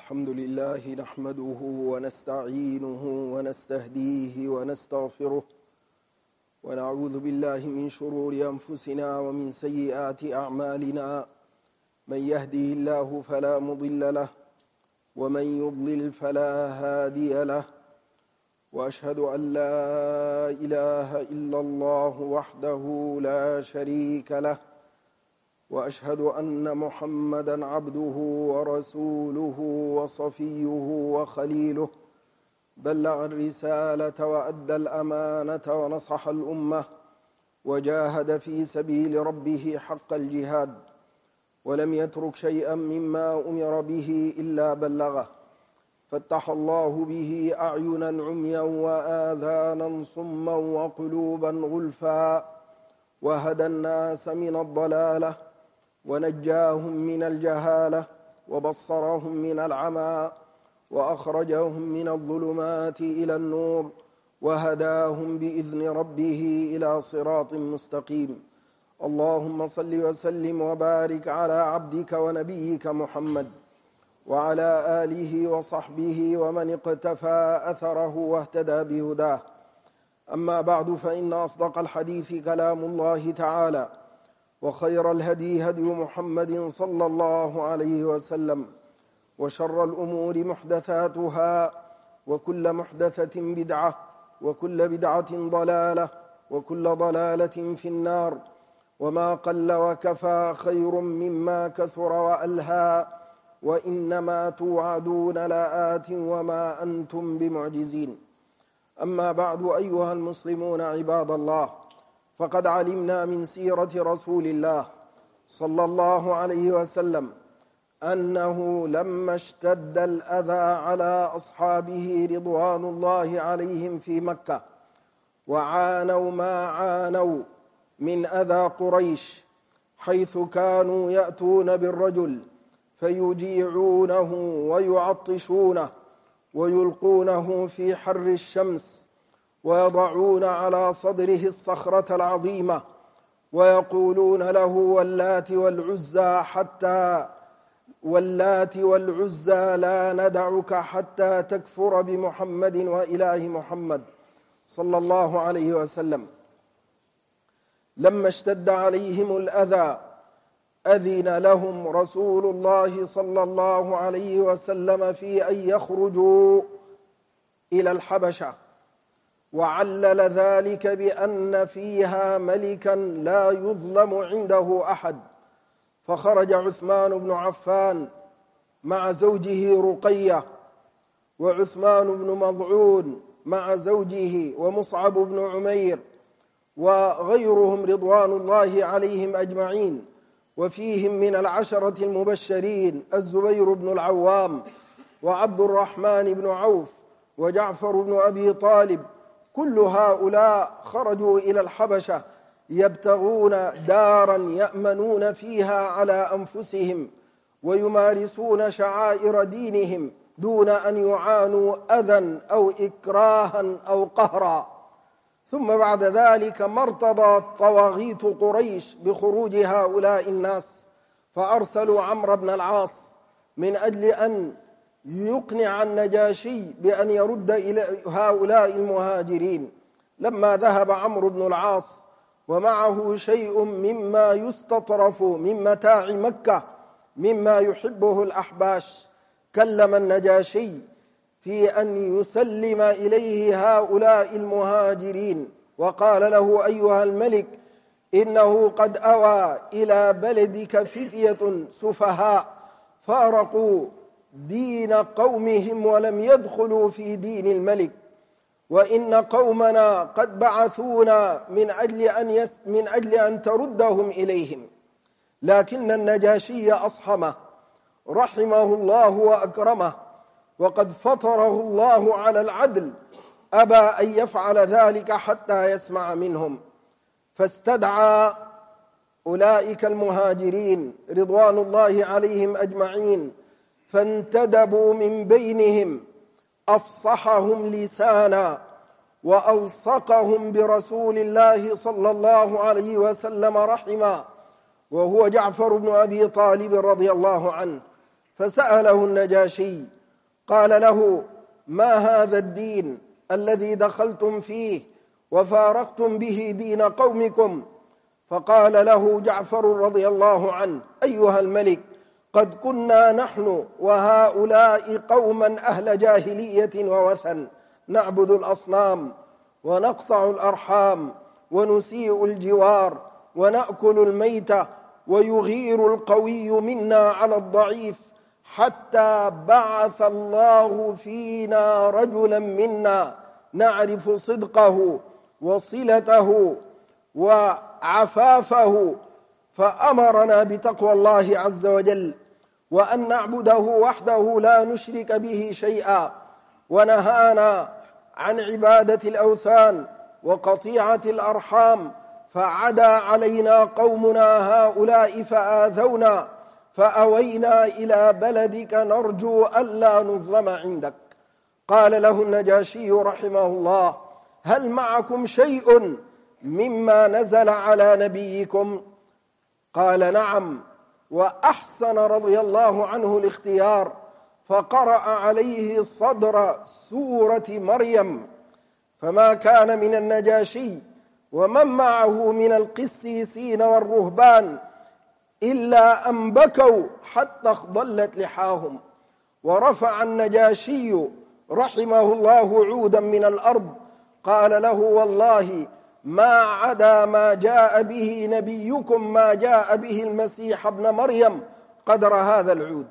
الحمد لله نحمده ونستعينه ونستهديه ونستغفره ونعوذ بالله من شرور أنفسنا ومن سيئات أعمالنا. من يهده الله فلا مضل له ومن يضلل فلا هادي له، وأشهد أن لا إله إلا الله وحده لا شريك له، وأشهد أن محمدًا عبده ورسوله وصفيه وخليله، بلغ الرسالة وأدى الأمانة ونصح الأمة وجاهد في سبيل ربه حق الجهاد، ولم يترك شيئا مما أمر به إلا بلغه، فتح الله به أعينا عميا وآذانا صما وقلوبا غلفا، وهدى الناس من الضلالة ونجاهم من الجهالة وبصرهم من العمى وأخرجهم من الظلمات إلى النور وهداهم بإذن ربه إلى صراط مستقيم. اللهم صل وسلم وبارك على عبدك ونبيك محمد وعلى آله وصحبه ومن اقتفى أثره واهتدى بهداه. أما بعد، فإن أصدق الحديث كلام الله تعالى، وخير الهدي هدي محمد صلى الله عليه وسلم، وشر الأمور محدثاتها، وكل محدثة بدعة، وكل بدعة ضلالة، وكل ضلالة في النار. وما قل وكفى خير مما كثر وألهى، وإنما توعدون لآت وما أنتم بمعجزين. أما بعد، أيها المسلمون عباد الله، فقد علمنا من سيرة رسول الله صلى الله عليه وسلم أنه لما اشتد الأذى على أصحابه رضوان الله عليهم في مكة، وعانوا ما عانوا من أذى قريش، حيث كانوا يأتون بالرجل فيجيعونه ويعطشونه ويلقونه في حر الشمس، ويضعون على صدره الصخرة العظيمة ويقولون له واللات والعزى لا ندعك حتى تكفر بمحمد وإله محمد صلى الله عليه وسلم. لما اشتد عليهم الأذى أذن لهم رسول الله صلى الله عليه وسلم في أن يخرجوا إلى الحبشة، وعلل ذلك بأن فيها ملكا لا يظلم عنده أحد. فخرج عثمان بن عفان مع زوجه رقية، وعثمان بن مظعون مع زوجه، ومصعب بن عمير، وغيرهم رضوان الله عليهم أجمعين. وفيهم من العشرة المبشرين الزبير بن العوام، وعبد الرحمن بن عوف، وجعفر بن أبي طالب. كل هؤلاء خرجوا إلى الحبشة يبتغون دارا يأمنون فيها على أنفسهم ويمارسون شعائر دينهم دون أن يعانوا أذى أو إكراها أو قهرا. ثم بعد ذلك مرتضى طواغيت قريش بخروج هؤلاء الناس، فأرسلوا عمرو بن العاص من أجل أن يقنع النجاشي بأن يرد إلى هؤلاء المهاجرين. لما ذهب عمرو بن العاص ومعه شيء مما يستطرف من متاع مكة مما يحبه الأحباش، كلم النجاشي في أن يسلم إليه هؤلاء المهاجرين، وقال له: أيها الملك، إنه قد أوى إلى بلدك فتية سفهاء فارقوا دين قومهم ولم يدخلوا في دين الملك، وإن قومنا قد بعثونا من أجل أن تردهم إليهم. لكن النجاشي أصحمه رحمه الله وأكرمه، وقد فطره الله على العدل، أبى أن يفعل ذلك حتى يسمع منهم. فاستدعى أولئك المهاجرين رضوان الله عليهم أجمعين، فانتدبوا من بينهم أفصحهم لسانا وألصقهم برسول الله صلى الله عليه وسلم رحما، وهو جعفر بن أبي طالب رضي الله عنه. فسأله النجاشي قال له: ما هذا الدين الذي دخلتم فيه وفارقتم به دين قومكم؟ فقال له جعفر رضي الله عنه: أيها الملك، قد كنا نحن وهؤلاء قوما أهل جاهلية ووثن، نعبد الأصنام ونقطع الأرحام ونسيء الجوار ونأكل الميتة ويغير القوي منا على الضعيف، حتى بعث الله فينا رجلا منا نعرف صدقه وصلته وعفافه، فأمرنا بتقوى الله عز وجل وأن نعبده وحده لا نشرك به شيئا، ونهانا عن عبادة الأوثان وقطيعة الأرحام، فعدا علينا قومنا هؤلاء فآذونا، فأوينا إلى بلدك نرجو ألا نظلم عندك. قال له النجاشي رحمه الله: هل معكم شيء مما نزل على نبيكم؟ قال: نعم. وأحسن رضي الله عنه الاختيار، فقرأ عليه صدر سورة مريم، فما كان من النجاشي ومن معه من القسيسين والرهبان إلا أن بكوا حتى اخضلت لحاهم. ورفع النجاشي رحمه الله عودا من الأرض، قال له: والله ما عدا ما جاء به نبيكم ما جاء به المسيح ابن مريم قدر هذا العود.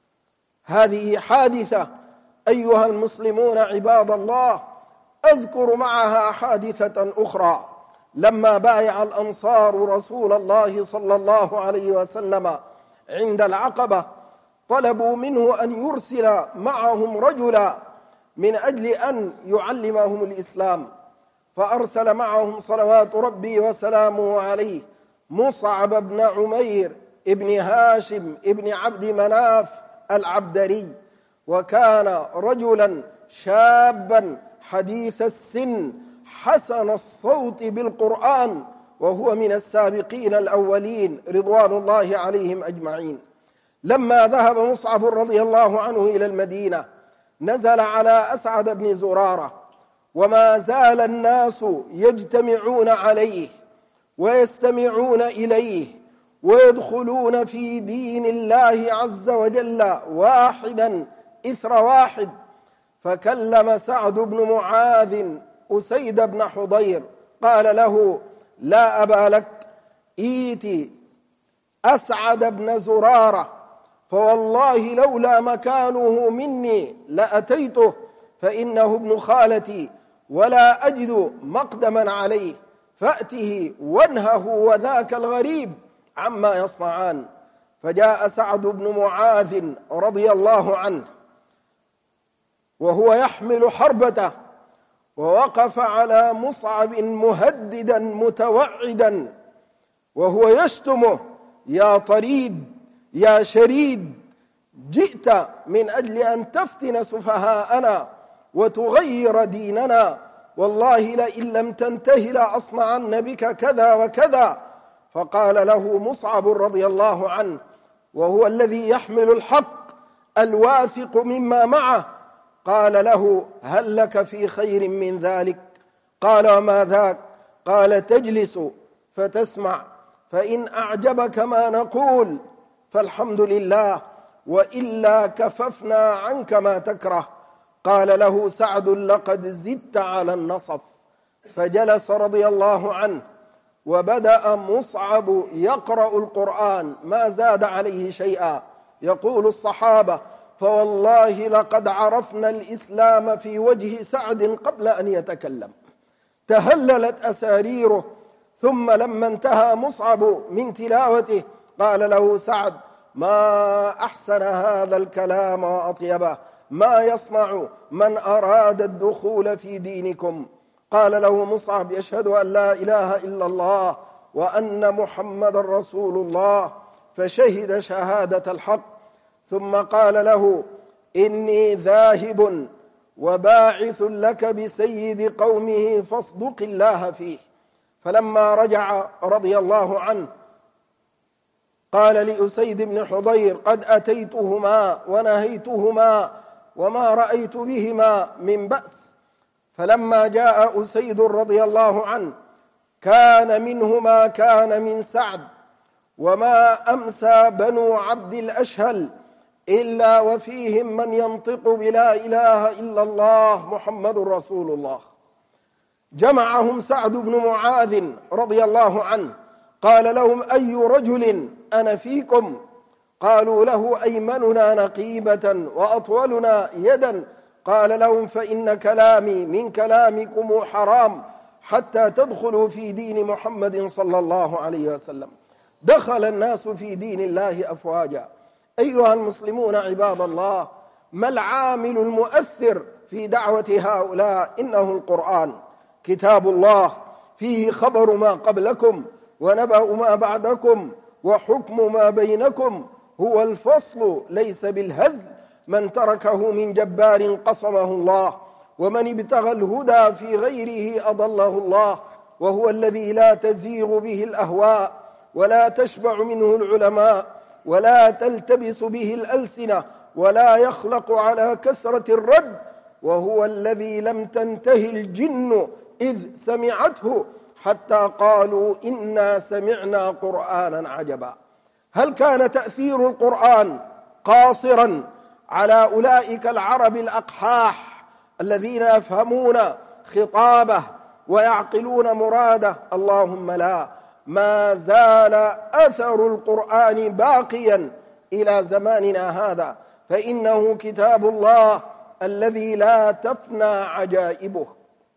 هذه حادثة أيها المسلمون عباد الله. أذكر معها حادثة أخرى، لما بايع الأنصار رسول الله صلى الله عليه وسلم عند العقبة، طلبوا منه أن يرسل معهم رجلا من أجل أن يعلمهم الإسلام، فأرسل معهم صلوات ربي وسلامه عليه مصعب بن عمير ابن هاشم ابن عبد مناف العبدري، وكان رجلا شابا حديث السن حسن الصوت بالقرآن، وهو من السابقين الأولين رضوان الله عليهم أجمعين. لما ذهب مصعب رضي الله عنه إلى المدينة نزل على أسعد بن زرارة، وما زال الناس يجتمعون عليه ويستمعون إليه ويدخلون في دين الله عز وجل واحدا إثر واحد. فكلم سعد بن معاذ أسيد بن حضير قال له: لا أبا لك، إيتي أسعد بن زرارة، فوالله لولا مكانه مني لأتيته، فإنه ابن خالتي ولا أجد مقدما عليه، فأته وانهه وذاك الغريب عما يصنعان. فجاء سعد بن معاذ رضي الله عنه وهو يحمل حربته، ووقف على مصعب مهددا متوعدا وهو يشتمه: يا طريد، يا شريد، جئت من أجل أن تفتن سفهاءنا وتغير ديننا، والله لئن لم تنته لأصنعن بك كذا وكذا. فقال له مصعب رضي الله عنه وهو الذي يحمل الحق الواثق مما معه، قال له: هل لك في خير من ذلك؟ قال: وما ذاك؟ قال: تجلس فتسمع، فإن أعجبك ما نقول فالحمد لله، وإلا كففنا عنك ما تكره. قال له سعد: لقد زدت على النصف. فجلس رضي الله عنه، وبدأ مصعب يقرأ القرآن، ما زاد عليه شيئا. يقول الصحابة: فوالله لقد عرفنا الإسلام في وجه سعد قبل أن يتكلم، تهللت أساريره. ثم لما انتهى مصعب من تلاوته قال له سعد: ما أحسن هذا الكلام وأطيبه، ما يصنع من أراد الدخول في دينكم؟ قال له مصعب: يشهد أن لا إله إلا الله وأن محمد رسول الله، فشهد شهادة الحق. ثم قال له: إني ذاهب وباعث لك بسيد قومه فاصدق الله فيه. فلما رجع رضي الله عنه قال لأسيد بن حضير: قد أتيتهما ونهيتهما وما رأيت بهما من بأس. فلما جاء أسيد رضي الله عنه كان منه ما كان من سعد، وما أمسى بنو عبد الأشهل إلا وفيهم من ينطق بلا إله إلا الله محمد رسول الله. جمعهم سعد بن معاذ رضي الله عنه، قال لهم: أي رجل أنا فيكم؟ قالوا له: أيمننا نقيبة وأطولنا يدا. قال لهم: فإن كلامي من كلامكم حرام حتى تدخلوا في دين محمد صلى الله عليه وسلم. دخل الناس في دين الله أفواجا. أيها المسلمون عباد الله، ما العامل المؤثر في دعوة هؤلاء؟ إنه القرآن، كتاب الله، فيه خبر ما قبلكم ونبأ ما بعدكم وحكم ما بينكم، هو الفصل ليس بالهزل. من تركه من جبار قصمه الله، ومن ابتغى الهدى في غيره أضله الله، وهو الذي لا تزيغ به الأهواء ولا تشبع منه العلماء ولا تلتبس به الألسنة ولا يخلق على كثرة الرد، وهو الذي لم تنتهي الجن إذ سمعته حتى قالوا إنا سمعنا قرآنا عجبا. هل كان تأثير القرآن قاصرا على أولئك العرب الأقحاح الذين يفهمون خطابه ويعقلون مراده؟ اللهم لا، ما زال أثر القرآن باقيا إلى زماننا هذا، فإنه كتاب الله الذي لا تفنى عجائبه.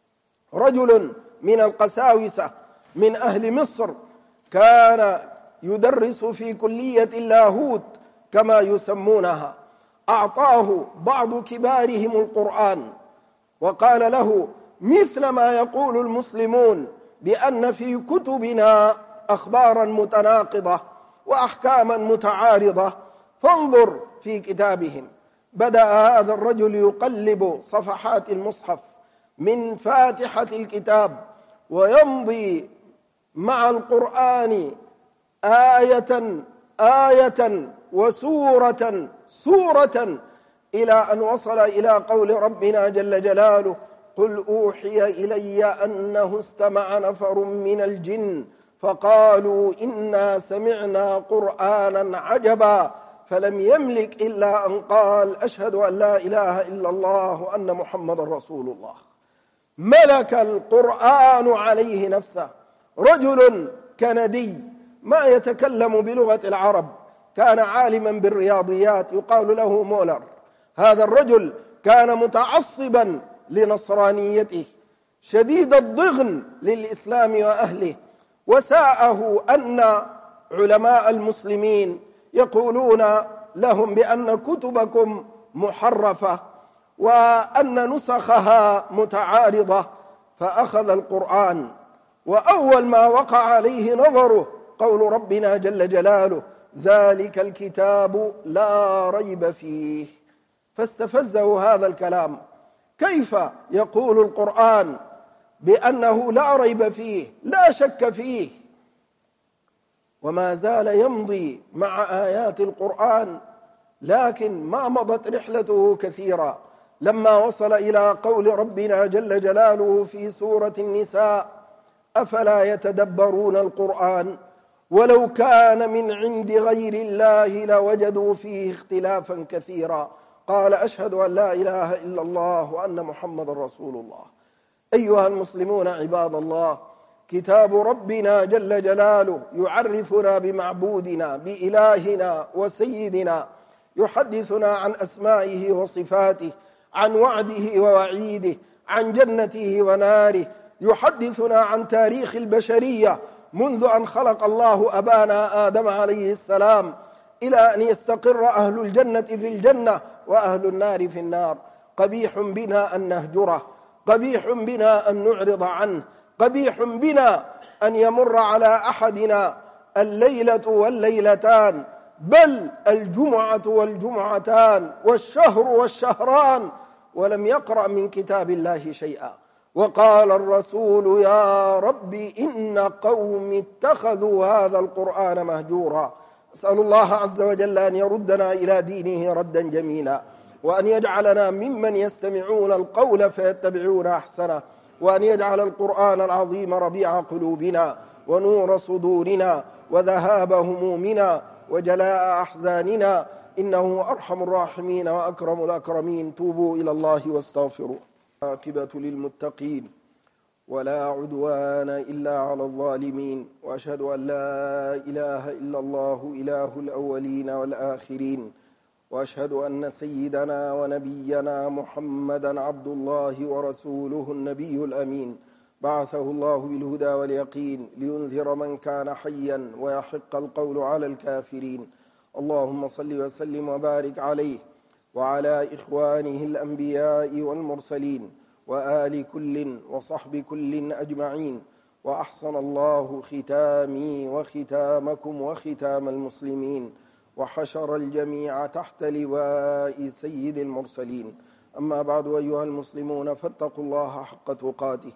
رجل من القساوسة من أهل مصر كان يدرس في كلية اللاهوت كما يسمونها، أعطاه بعض كبارهم القرآن وقال له: مثل ما يقول المسلمون بأن في كتبنا أخبارا متناقضة وأحكاما متعارضة، فانظر في كتابهم. بدأ هذا الرجل يقلب صفحات المصحف من فاتحة الكتاب ويمضي مع القرآن آية آية وسورة سورة إلى أن وصل إلى قول ربنا جل جلاله: قل أوحي إلي أنه استمع نفر من الجن فقالوا إنا سمعنا قرآنا عجبا. فلم يملك إلا أن قال: أشهد أن لا إله إلا الله وأن محمد رسول الله. ملك القرآن عليه نفسه. رجل كندي ما يتكلم بلغة العرب، كان عالما بالرياضيات، يقال له مولر. هذا الرجل كان متعصبا لنصرانيته، شديد الضغن للإسلام وأهله، وساءه أن علماء المسلمين يقولون لهم بأن كتبكم محرفة وأن نسخها متعارضة. فأخذ القرآن، وأول ما وقع عليه نظره قول ربنا جل جلاله: ذلك الكتاب لا ريب فيه. فاستفزه هذا الكلام، كيف يقول القرآن بأنه لا ريب فيه لا شك فيه؟ وما زال يمضي مع آيات القرآن، لكن ما مضت رحلته كثيرا. لما وصل إلى قول ربنا جل جلاله في سورة النساء: أفلا يتدبرون القرآن ولو كان من عند غير الله لوجدوا فيه اختلافا كثيرا. قال: أشهد أن لا إله إلا الله وأن محمد رسول الله. أيها المسلمون عباد الله، كتاب ربنا جل جلاله يعرفنا بمعبودنا بإلهنا وسيدنا، يحدثنا عن أسمائه وصفاته، عن وعده ووعيده، عن جنته وناره، يحدثنا عن تاريخ البشرية منذ أن خلق الله أبانا آدم عليه السلام إلى أن يستقر أهل الجنة في الجنة وأهل النار في النار. قبيح بنا أن نهجره، قبيح بنا أن نعرض عنه، قبيح بنا أن يمر على أحدنا الليلة والليلتان، بل الجمعة والجمعتان والشهر والشهران ولم يقرأ من كتاب الله شيئا. وقال الرسول: يا رب إن قوم اتخذوا هذا القرآن مهجورا. أسأل الله عز وجل أن يردنا إلى دينه ردا جميلا، وأن يجعلنا ممن يستمعون القول فيتبعون أحسنه، وأن يجعل القرآن العظيم ربيع قلوبنا ونور صدورنا وذهاب همومنا وجلاء أحزاننا، إنه أرحم الراحمين وأكرم الأكرمين. توبوا إلى الله واستغفروا. عاقبة للمتقين ولا عدوان إلا على الظالمين، وأشهد أن لا إله إلا الله إله الأولين والآخرين، وأشهد أن سيدنا ونبينا محمدا عبد الله ورسوله النبي الأمين، بعثه الله بالهدى واليقين لينذر من كان حيا ويحق القول على الكافرين. اللهم صل وسلم وبارك عليه وعلى إخوانه الأنبياء والمرسلين وآل كل وصحب كل أجمعين. وأحسن الله ختامي وختامكم وختام المسلمين، وحشر الجميع تحت لواء سيد المرسلين. أما بعد، أيها المسلمون، فاتقوا الله حق تقاته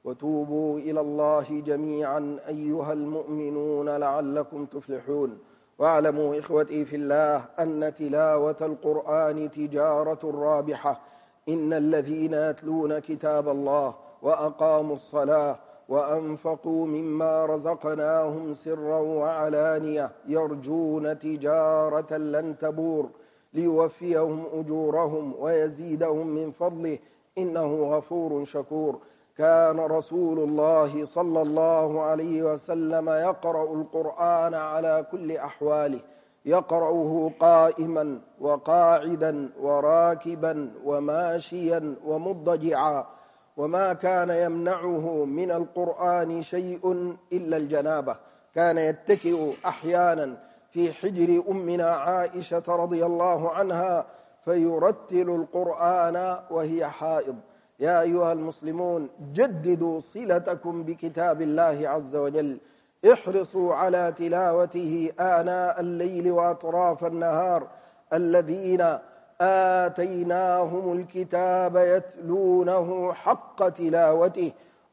وتوبوا إلى الله جميعا أيها المؤمنون لعلكم تفلحون. واعلموا إخوتي في الله أن تلاوة القرآن تجارة رابحة. إن الذين يتلون كتاب الله وأقاموا الصلاة وأنفقوا مما رزقناهم سرا وعلانية يرجون تجارة لن تبور ليوفيهم أجورهم ويزيدهم من فضله إنه غفور شكور. كان رسول الله صلى الله عليه وسلم يقرأ القرآن على كل أحواله، يقرأه قائما وقاعدا وراكبا وماشيا ومضجعا، وما كان يمنعه من القرآن شيء إلا الجنابة. كان يتكئ أحيانا في حجر أمنا عائشة رضي الله عنها فيرتل القرآن وهي حائض. يا أيها المسلمون، جددوا صلتكم بكتاب الله عز وجل، احرصوا على تلاوته آناء الليل وأطراف النهار. الذين آتيناهم الكتاب يتلونه حق تلاوته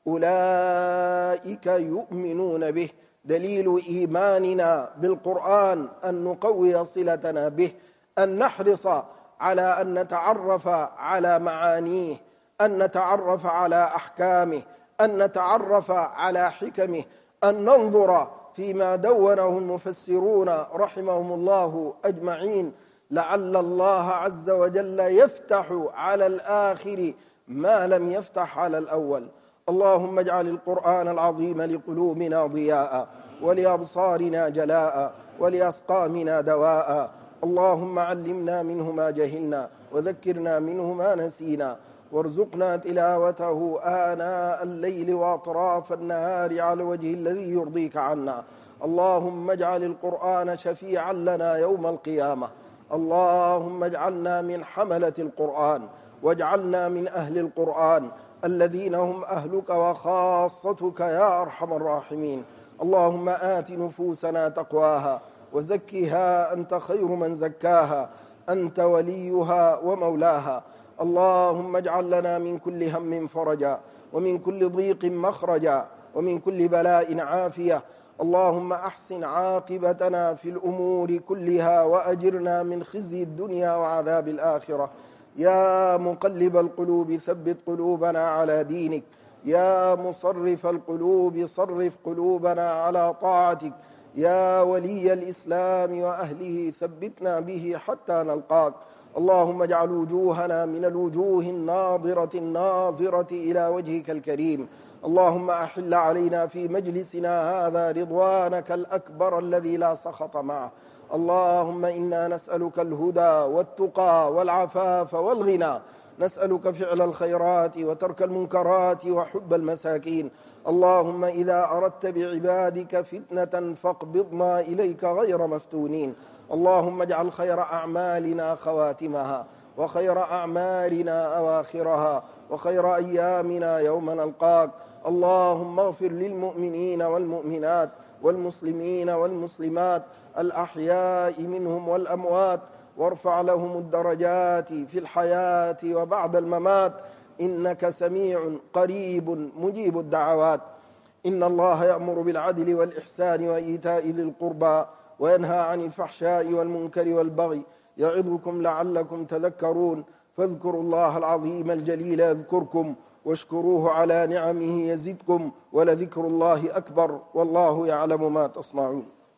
أولئك يؤمنون به. دليل إيماننا بالقرآن أن نقوي صلتنا به، أن نحرص على أن نتعرف على معانيه، أن نتعرف على أحكامه، أن نتعرف على حكمه، أن ننظر فيما دونه المفسرون رحمهم الله أجمعين، لعل الله عز وجل يفتح على الآخر ما لم يفتح على الأول. اللهم اجعل القرآن العظيم لقلوبنا ضياء، ولأبصارنا جلاء، ولأسقامنا دواء. اللهم علمنا منه ما جهلنا، وذكرنا منه ما نسينا، وارزقنا تلاوته آناء الليل وأطراف النهار على الوجه الذي يرضيك عنا. اللهم اجعل القرآن شفيعا لنا يوم القيامة. اللهم اجعلنا من حملة القرآن، واجعلنا من أهل القرآن الذين هم أهلك وخاصتك يا أرحم الراحمين. اللهم آت نفوسنا تقواها وزكها أنت خير من زكاها، أنت وليها ومولاها. اللهم اجعل لنا من كل هم فرجا، ومن كل ضيق مخرجا، ومن كل بلاء عافية. اللهم أحسن عاقبتنا في الأمور كلها، وأجرنا من خزي الدنيا وعذاب الآخرة. يا مقلب القلوب ثبت قلوبنا على دينك، يا مصرف القلوب صرف قلوبنا على طاعتك، يا ولي الإسلام وأهله ثبتنا به حتى نلقاك. اللهم اجعل وجوهنا من الوجوه الناظرة الناظرة إلى وجهك الكريم. اللهم أحل علينا في مجلسنا هذا رضوانك الأكبر الذي لا سخط معه. اللهم إنا نسألك الهدى والتقى والعفاف والغنى، نسألك فعل الخيرات وترك المنكرات وحب المساكين. اللهم إذا أردت بعبادك فتنة فاقبضنا إليك غير مفتونين. اللهم اجعل خير أعمالنا خواتمها، وخير أعمالنا أواخرها، وخير أيامنا يوم نلقاك. اللهم اغفر للمؤمنين والمؤمنات والمسلمين والمسلمات الأحياء منهم والأموات، وارفع لهم الدرجات في الحياة وبعد الممات، إنك سميع قريب مجيب الدعوات. إن الله يأمر بالعدل والإحسان وإيتاء ذي القربى وينهى عن الفحشاء والمنكر والبغي يعظكم لعلكم تذكرون فاذكروا الله العظيم الجليل يذكركم واشكروه على نعمه يزدكم ولذكر الله أكبر والله يعلم ما تصنعون